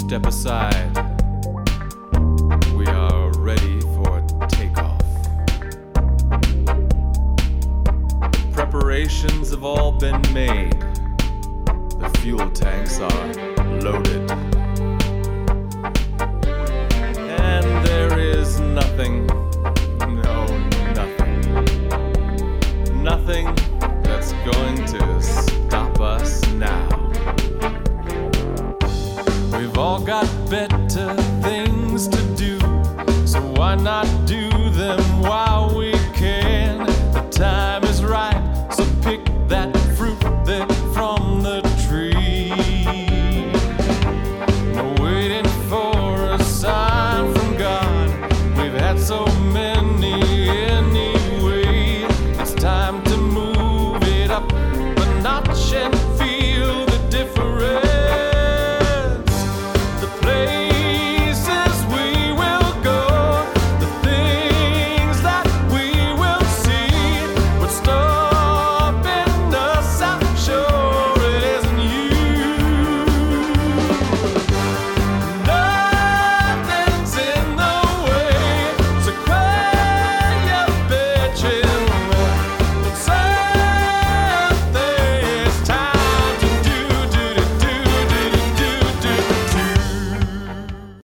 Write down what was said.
Step aside. We are ready for takeoff. Preparations have all been made. The fuel tanks are loaded. And there is nothing, no, nothing that's going to stop us now. We've all got better things to do, so why not do